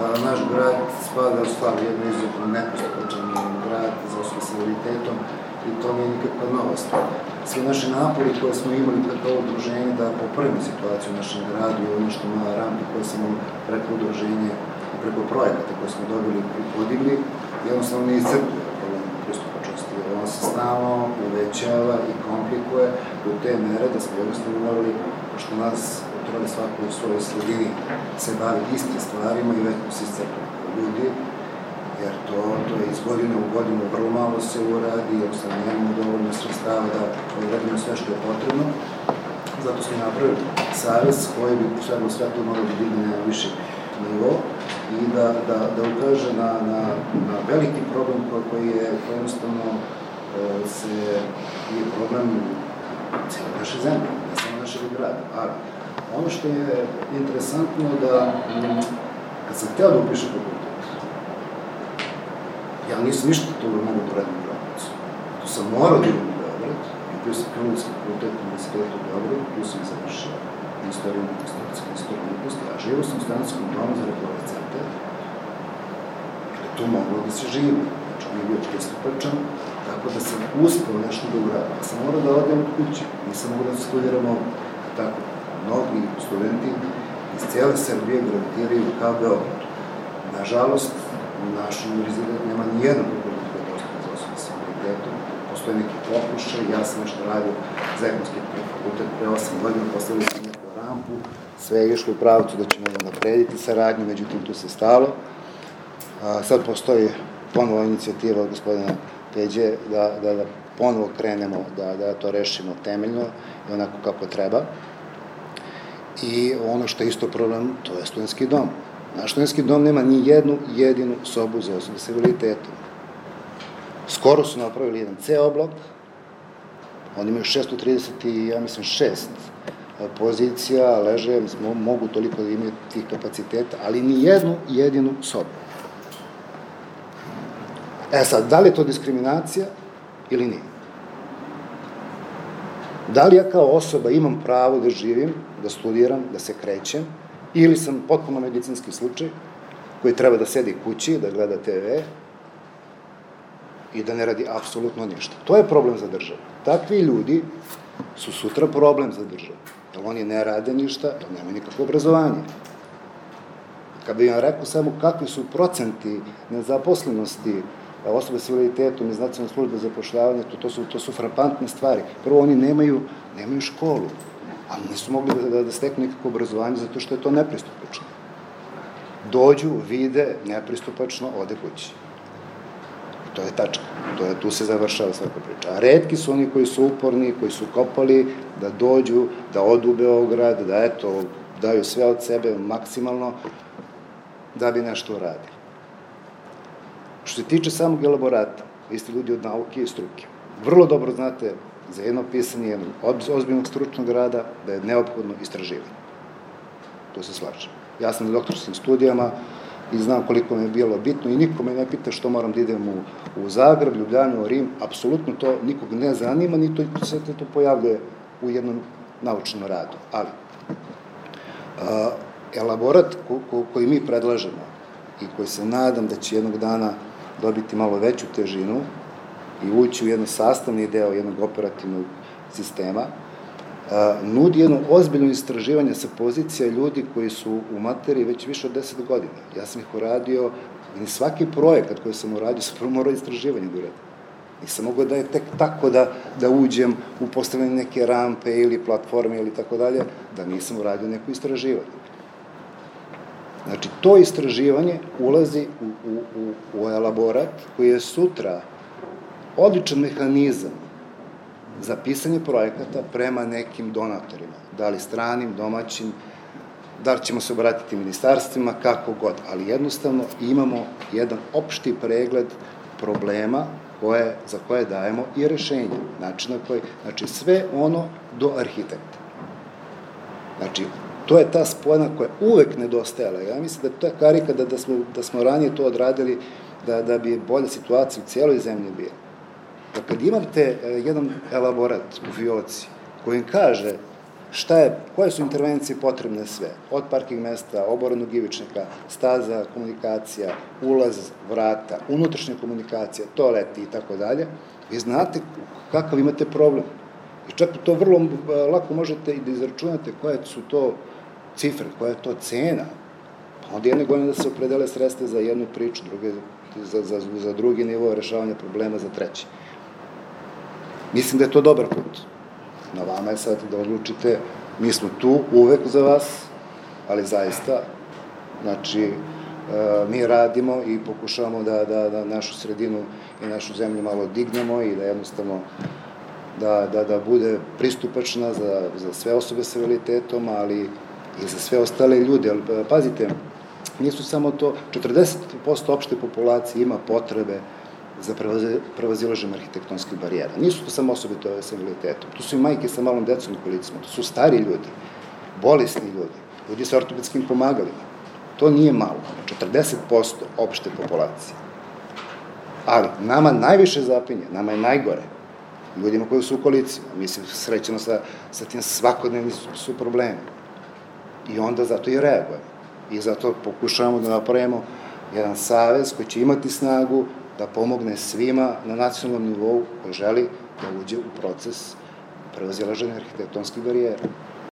Naš grad spada u stvar jedno izuzetno nepristupačan grad za osobe s invaliditetom i to nije nikakva novost. Svi naši napori koje smo imali preko udruženja da popravimo situaciju u našem gradu i ono što ima rampe koje smo preko udruženja i preko projekata koje smo dobili i podigli, jednostavno ne iscrpuje problem pristupačnosti. On se stalno uvećava i komplikuje do te mere da smo jednostavno morali, pošto nas utrali svako u svojoj sredini se bavi istim stvarima i već se iscrpuje ljudi, jer to je iz godine u godinu vrlo malo se uradi, jer sam nemamo dovoljno sredstava da uradimo sve što je potrebno. Zato smo napravili savez koji bi sve to moralo da digne na viši nivo i da ukaže na veliki problem koji je jednostavno je problem cijele naše zemlje, ne samo našeg grada. Ali ono što je interesantno da kad sam hteo da upišem fakultet, ja nisam ništa toga mogu da uradim u Beogradu. Tu sam morao da idem u Beograd, upio sam Filozofski fakultet u Univerzitetu u Beogradu, tu sam završio istoriju umetnosti, a živo sam u Stanarskom domu za reprezentante, jer je tu moglo da se živi. Znači, on je bio pristupačan, tako da sam uspeo nešto da uradim. Ja sam morao da odem od kuće, nisam mogao da studiramo tako. Mnogi studenti iz cijele Srbije gravitiraju ka Beogradu. Nažalost, naš univerzitet nema nijedan fakultet koji je dostupan za osobe s invaliditetom. Postoje neki pokušaj, ja sam nešto radio za ekonomski fakultet pre 8 godina, postavili sam neku rampu, sve je išlo u pravcu da ćemo naprediti saradnju, međutim tu se stalo. Sad postoji ponovo inicijativa od gospodina Peđe da ponovo krenemo, da to rešimo temeljno i onako kako treba. I ono što je isto problem, to je studentski dom. Naš studentski dom nema ni jednu jedinu sobu za osobe s invaliditetom. Skoro su napravili jedan ceo blok, oni imaju 636 pozicija, leže, mogu toliko da imaju tih kapaciteta, ali ni jednu jedinu sobu. Sad, da li je to diskriminacija ili nije? Da li ja kao osoba imam pravo da živim, da studiram, da se krećem, ili sam potpuno medicinski slučaj koji treba da sedi kući, da gleda TV i da ne radi apsolutno ništa. To je problem za državu. Takvi ljudi su sutra problem za državu. Jer oni ne rade ništa, jer nemaju nikakvo obrazovanje. Kad bih vam rekao samo kakvi su procenti nezaposlenosti osobe s invaliditetom iz Nacionalne službe za zapošljavanje, to su frapantne stvari. Prvo, oni nemaju školu, ali nisu mogli da steknu nikakvo obrazovanje zato što je to nepristupačno. Dođu, vide, nepristupačno, ode kući. To je tačka. Tu se završava svaka priča. A retki su oni koji su uporni, koji su kopali, da dođu, da odu u Beograd, da daju sve od sebe maksimalno, da bi nešto uradili. Što se tiče samog elaborata, vi ste ljudi od nauke i struke. Vrlo dobro znate za jedno pisanje jednog ozbiljnog stručnog rada da je neophodno istraživanje. To se slažem. Ja sam na doktorskim studijama i znam koliko mi je bilo bitno i niko me ne pita što moram da idem u Zagreb, Ljubljanu, Rim. Apsolutno to nikog ne zanima, ni se to pojavljuje u jednom naučnom radu. Ali, elaborat koji mi predlažemo i koji se nadam da će jednog dana dobiti malo veću težinu i ući u jedan sastavni deo jednog operativnog sistema, nudi jedno ozbiljno istraživanje sa pozicija ljudi koji su u materiji već više od 10 godina. Ja sam ih uradio, i svaki projekat koji sam uradio sam prvo morao istraživanje da uradim. Nisam mogao da je tek tako da uđem u postavljanje neke rampe ili platforme ili tako dalje, da nisam uradio neko istraživanje. Znači, to istraživanje ulazi u elaborat koji je sutra odličan mehanizam za pisanje projekata prema nekim donatorima, da li stranim, domaćim, da li ćemo se obratiti ministarstvima, kako god, ali jednostavno imamo jedan opšti pregled problema za koje dajemo i rešenja, znači sve ono do arhitekta. Znači, to je ta spona koja uvek nedostajala. Ja mislim da je to karika da smo ranije to odradili, da bi bolja situacija u cijeloj zemlji bila. Da kad imate jedan elaborat u fioci kojim kaže koje su intervencije potrebne sve? Od parking mesta, oborenog ivičnika, staza, komunikacija, ulaz, vrata, unutrašnja komunikacija, toaleti i tako dalje. Vi znate kakav imate problem. I čak to vrlo lako možete i da izračunate koje su to cifre, koja je to cena. Pa onda jedne godine da se opredele sredstva za jednu priču, za drugi nivo rešavanja problema, za treći. Mislim da je to dobar put. Na vama je sad da odlučite, mi smo tu uvek za vas, ali zaista, znači, mi radimo i pokušavamo da našu sredinu i našu zemlju malo dignemo i da jednostavno da bude pristupačna za sve osobe sa invaliditetom, ali i za sve ostale ljude. Ali pazite, nisu samo to, 40% opšte populacije ima potrebe za prevazilaženje arhitektonskih barijera. Nisu to samo osobe sa invaliditetom, tu su i majke sa malom decom u kolicima, to su stari ljudi, bolesni ljudi, ljudi sa ortopedskim pomagalima. To nije malo, 40% opšte populacije. Ali, nama najviše zapinje, nama je najgore, ljudima koji su u kolicima, mi se srećemo sa tim svakodnevni su problemi. I onda zato i reagujemo. I zato pokušavamo da napravimo jedan savez koji će imati snagu da pomogne svima na nacionalnom nivou koji želi da uđe u proces prevazilaženja arhitektonskih barijera.